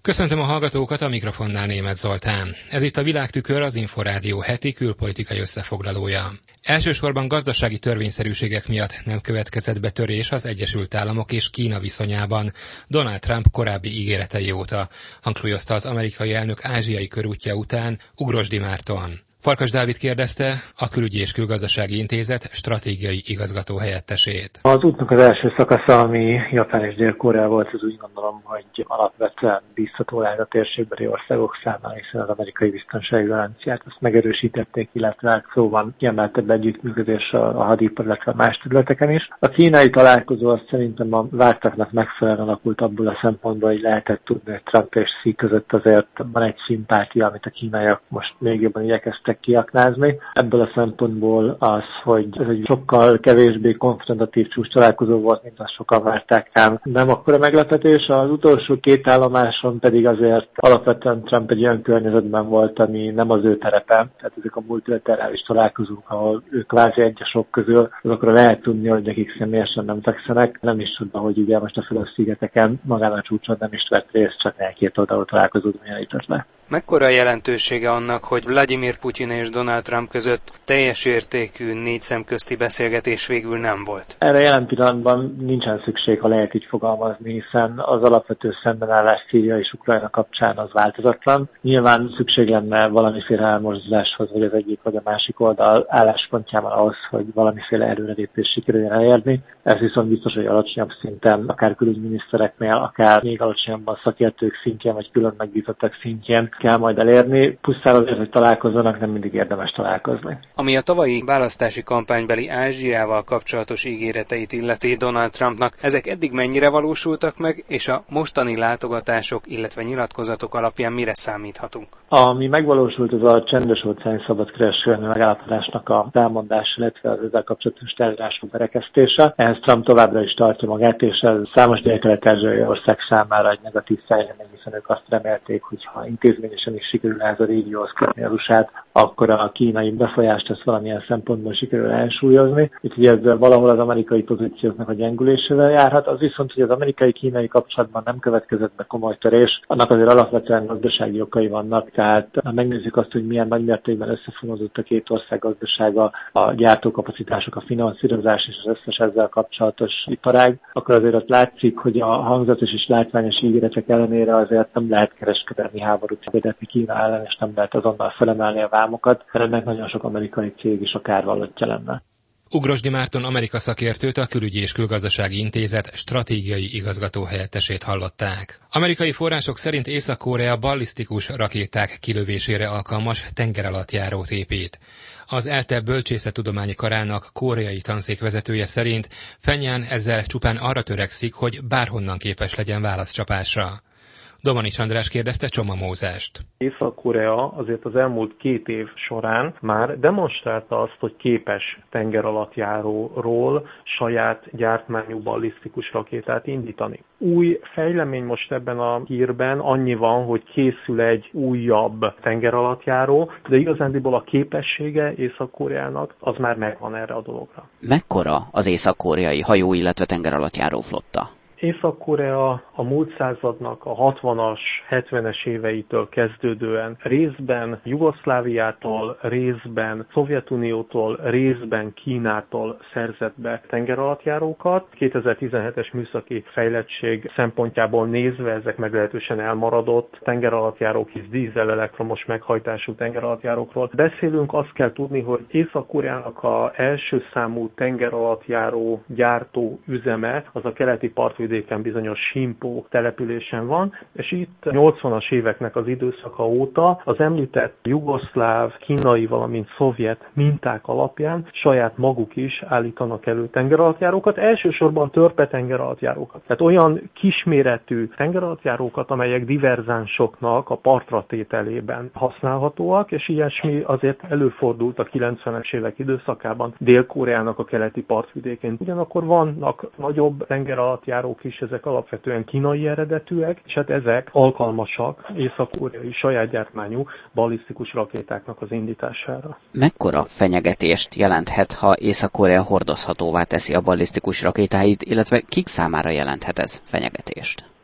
Köszöntöm a hallgatókat, a mikrofonnál Németh Zoltán. Ez itt a Világtükör, az Inforádió heti külpolitikai összefoglalója. Elsősorban gazdasági törvényszerűségek miatt nem következett be törés az Egyesült Államok és Kína viszonyában Donald Trump korábbi ígéretei óta, hangsúlyozta az amerikai elnök ázsiai körútja után Ugrosdy Márton. Farkas Dávid kérdezte a Külügyi és Külgazdasági Intézet stratégiai igazgató helyettesét. Az útnak az első szakasza, ami Japán és Dél-Korea volt, az úgy gondolom, hogy alapvetően bíztató lehet a térségbeli országok számára, hiszen az amerikai biztonsági garanciát azt megerősítették, illetve szóval kiemeltebb együttműködés a hadipar, illetve más területeken is. A kínai találkozó azt szerintem a vártaknak megfelelően alakult abból a szempontból, hogy lehetett tudni, hogy Trump és Xi között azért van egy szimpátia, amit a kínaiak most még jobban igyekeztek kiaknázni. Ebből a szempontból az, hogy ez egy sokkal kevésbé konfrontatív csúcs találkozó volt, mint azt sokan várták el. Nem akkora meglepetés, az utolsó két állomáson pedig azért alapvetően Trump egy olyan környezetben volt, ami nem az ő terepe. Tehát ezek a multilaterális találkozók, ahol ő kvázi egyesok közül, azokra lehet tudni, hogy nekik személyesen nem fekszenek. Nem is tudom, hogy ugye most a Fülöp-szigeteken magán a csúcson nem is vett részt, csak egy-két oldalú találkozót bonyolított le. Mekkora a jelentősége annak, hogy Vladimir Putyin és Donald Trump között teljes értékű négy szemközti beszélgetés végül nem volt? Erre jelen pillanatban nincsen szükség, ha lehet így fogalmazni, hiszen az alapvető szembenállás Szíria és Ukrajna kapcsán az változatlan. Nyilván szükség lenne valamiféle elmozduláshoz, vagy az egyik vagy a másik oldal álláspontjában ahhoz, hogy valamiféle előrelépés sikerüljön elérni. Ez viszont biztos, hogy alacsonyabb szinten, akár külügyminisztereknél, akár még alacsonyabban szakértők szintjén, vagy külön megbízottak szintjén kell majd elérni. Pusztán azért, hogy találkozzanak, nem mindig érdemes találkozni. Ami a tavalyi választási kampánybeli Ázsiával kapcsolatos ígéreteit illeti Donald Trumpnak, ezek eddig mennyire valósultak meg, és a mostani látogatások, illetve nyilatkozatok alapján mire számíthatunk? Ami megvalósult, az a csendes-óceáni szabadkereskedelmi megállapodásnak a felmondása, illetve az ezzel kapcsolatos tárgyalások berekesztése. Ehhez Trump továbbra is tartja magát, és ez számos dél-kelet-ázsiai ország számára egy negatív fejlemény, hiszen ők azt remélték, hogy ha intézményesen is sikerül ez a régióhoz kötni a USA-t, akkor a kínai befolyást ezt valamilyen szempontból sikerül elsúlyozni. Úgyhogy ez valahol az amerikai pozícióknak a gyengülésével járhat. Az viszont, hogy az amerikai-kínai kapcsolatban nem következett be komoly törés, annak azért alapvetően gazdasági okai vannak. Tehát megnézzük azt, hogy milyen nagymértékben összefonódott a két ország gazdasága, a gyártókapacitások, a finanszírozás és az összes ezzel kapcsolatos iparág, akkor azért ott látszik, hogy a hangzatos és látványos ígéretek ellenére azért nem lehet kereskedelmi háborút vezetni Kína ellen, és nem lehet azonnal felemelni a vámokat, mert ennek nagyon sok amerikai cég is a kárvallottja lenne. Ugrosdy Márton Amerika szakértőt, a Külügyi és Külgazdasági Intézet stratégiai igazgató helyettesét hallották. Amerikai források szerint Észak-Korea ballisztikus rakéták kilövésére alkalmas tengeralattjárót épít. Az ELTE bölcsészettudományi karának koreai tanszékvezetője szerint Pjongjang ezzel csupán arra törekszik, hogy bárhonnan képes legyen válaszcsapásra. Domanics András kérdezte Csoma Mózest. Észak-Korea azért az elmúlt 2 év során már demonstrálta azt, hogy képes tengeralattjáróról saját gyártmányú ballisztikus rakétát indítani. Új fejlemény most ebben a hírben annyi van, hogy készül egy újabb tengeralattjáró, de igazándiból a képessége Észak-Koreának az már megvan erre a dologra. Mekkora az észak-koreai hajó, illetve tengeralattjáró flotta? Észak-Korea a múlt századnak a 60-as, 70-es éveitől kezdődően részben Jugoszláviától, részben Szovjetuniótól, részben Kínától szerzett be tengeralattjárókat. 2017-es műszaki fejlettség szempontjából nézve ezek meglehetősen elmaradott tengeralattjárók, hisz dízel elektromos meghajtású tengeralattjárókról beszélünk. Azt kell tudni, hogy Észak-Koreának az első számú tengeralattjáró gyártó üzeme az a keleti partvidéken bizonyos Sinpo településen van, és itt 80-as éveknek az időszaka óta az említett jugoszláv, kínai, valamint szovjet minták alapján saját maguk is állítanak elő tengeralattjárókat, elsősorban törpe tengeralattjárókat. Tehát olyan kisméretű tengeralattjárókat, amelyek diverzánsoknak a partra tételében használhatóak, és ilyesmi azért előfordult a 90-es évek időszakában Dél-Koreának a keleti partvidékén. Ugyanakkor vannak nagyobb tengeralattjárók is, ezek alapvetően kínai eredetűek, és hát ezek alkalmasak észak-koreai saját gyártmányú ballisztikus rakétáknak az indítására. Mekkora fenyegetést jelenthet, ha Észak-Korea hordozhatóvá teszi a ballisztikus rakétáit, illetve kik számára jelenthet ez fenyegetést?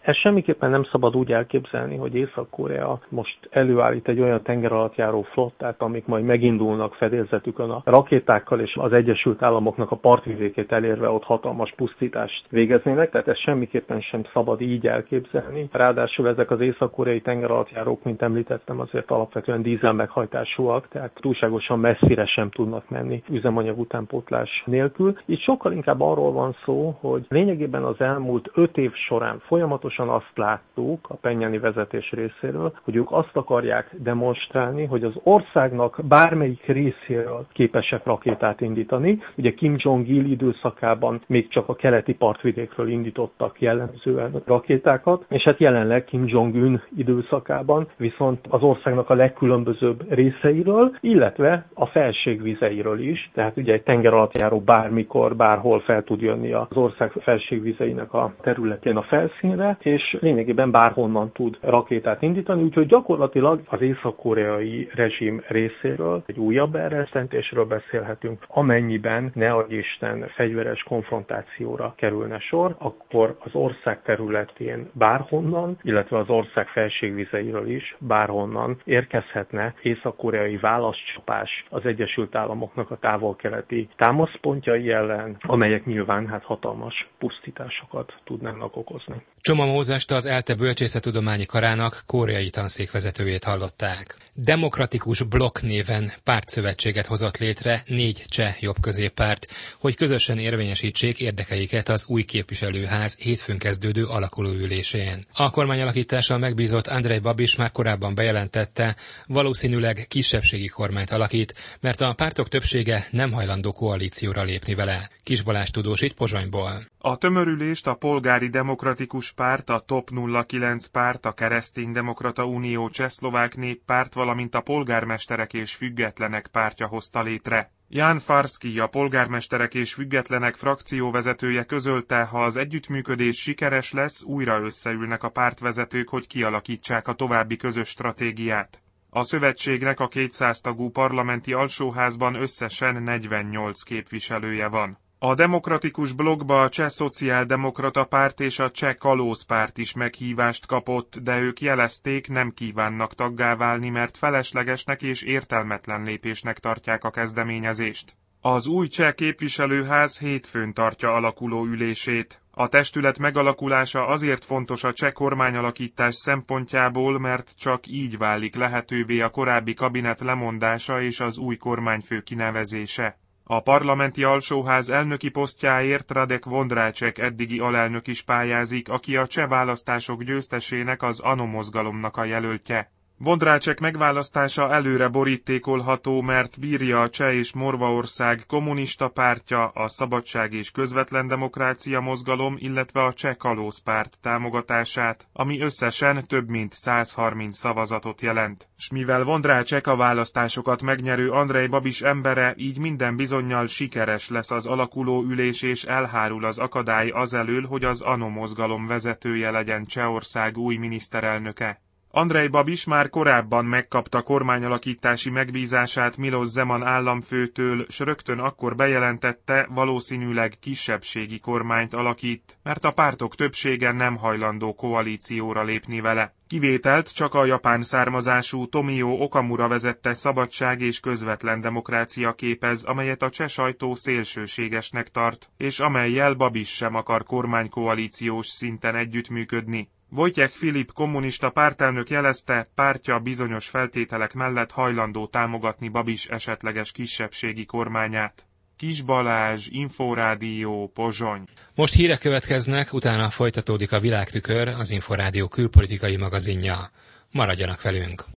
Ezt semmiképpen nem szabad úgy elképzelni, hogy Észak-Korea most előállít egy olyan tengeralattjáró flottát, amik majd megindulnak fedélzetükön a rakétákkal, és az Egyesült Államoknak a partvidékét elérve ott hatalmas pusztítást végeznének, tehát ezt semmiképpen sem szabad így elképzelni. Ráadásul ezek az észak-koreai tengeralattjárók, mint említettem, azért alapvetően dízel meghajtásúak, tehát túlságosan messzire sem tudnak menni üzemanyag utánpótlás nélkül. Itt sokkal inkább arról van szó, hogy lényegében az elmúlt 5 év során folyamatosan azt láttuk a Pjengjani vezetés részéről, hogy ők azt akarják demonstrálni, hogy az országnak bármelyik részéről képesek rakétát indítani. Ugye Kim Jong-il időszakában még csak a keleti partvidékről indítottak jellemzően rakétákat, és hát jelenleg Kim Jong-un időszakában viszont az országnak a legkülönbözőbb részeiről, illetve a felségvizeiről is, tehát ugye egy tengeralattjáró bármikor, bárhol fel tud jönni az ország felségvizeinek a területén a felszínre, és lényegében bárhonnan tud rakétát indítani, úgyhogy gyakorlatilag az észak-koreai rezsim részéről egy újabb elrettentésről beszélhetünk, amennyiben ne adj Isten fegyveres konfrontációra kerülne sor, akkor az ország területén bárhonnan, illetve az ország felségvizeiről is bárhonnan érkezhetne észak-koreai válaszcsapás az Egyesült Államoknak a távol-keleti támaszpontjai ellen, amelyek nyilván hatalmas pusztításokat tudnának okozni. Csoma Mózest, az ELTE bölcsészettudományi karának koreai tanszékvezetőjét hallották. Demokratikus Blokk néven pártszövetséget hozott létre 4 cseh jobbközéppárt, hogy közösen érvényesítsék érdekeiket az új képviselőház hétfőn kezdődő alakulóülésén. A kormányalakítással megbízott Andrej Babis már korábban bejelentette, valószínűleg kisebbségi kormányt alakít, mert a pártok többsége nem hajlandó koalícióra lépni vele. Kis Balázs tudósít Pozsonyból. A tömörülést a Polgári Demokratikus Párt, a TOP 09 párt, a Kereszténydemokrata Unió Csehszlovák Néppárt, valamint a Polgármesterek és Függetlenek pártja hozta létre. Ján Farszky, a Polgármesterek és Függetlenek frakcióvezetője közölte, ha az együttműködés sikeres lesz, újra összeülnek a pártvezetők, hogy kialakítsák a további közös stratégiát. A szövetségnek a 200 tagú parlamenti alsóházban összesen 48 képviselője van. A Demokratikus Blokkba a Cseh Szociáldemokrata Párt és a Cseh Kalózpárt is meghívást kapott, de ők jelezték, nem kívánnak taggá válni, mert feleslegesnek és értelmetlen lépésnek tartják a kezdeményezést. Az új cseh képviselőház hétfőn tartja alakuló ülését. A testület megalakulása azért fontos a cseh kormányalakítás szempontjából, mert csak így válik lehetővé a korábbi kabinet lemondása és az új kormányfő kinevezése. A parlamenti alsóház elnöki posztjáért Radek Vondráček eddigi alelnök is pályázik, aki a cseh választások győztesének, az ANO mozgalomnak a jelöltje. Vondráček megválasztása előre borítékolható, mert bírja a Cseh és Morvaország kommunista pártja, a Szabadság és Közvetlen Demokrácia mozgalom, illetve a Cseh Kalózpárt támogatását, ami összesen több mint 130 szavazatot jelent. S mivel Vondráček a választásokat megnyerő Andrej Babis embere, így minden bizonnyal sikeres lesz az alakuló ülés, és elhárul az akadály azelől, hogy az ANO mozgalom vezetője legyen Csehország új miniszterelnöke. Andrej Babis már korábban megkapta kormányalakítási megbízását Miloš Zeman államfőtől, s rögtön akkor bejelentette, valószínűleg kisebbségi kormányt alakít, mert a pártok többsége nem hajlandó koalícióra lépni vele. Kivételt csak a japán származású Tomio Okamura vezette Szabadság és Közvetlen Demokrácia képez, amelyet a cseh sajtó szélsőségesnek tart, és amellyel Babis sem akar kormánykoalíciós szinten együttműködni. Wojciech Filip kommunista pártelnök jelezte, pártja bizonyos feltételek mellett hajlandó támogatni Babis esetleges kisebbségi kormányát. Kis Balázs, Inforádió, Pozsony. Most hírek következnek, utána folytatódik a Világtükör, az Inforádió külpolitikai magazinja. Maradjanak velünk!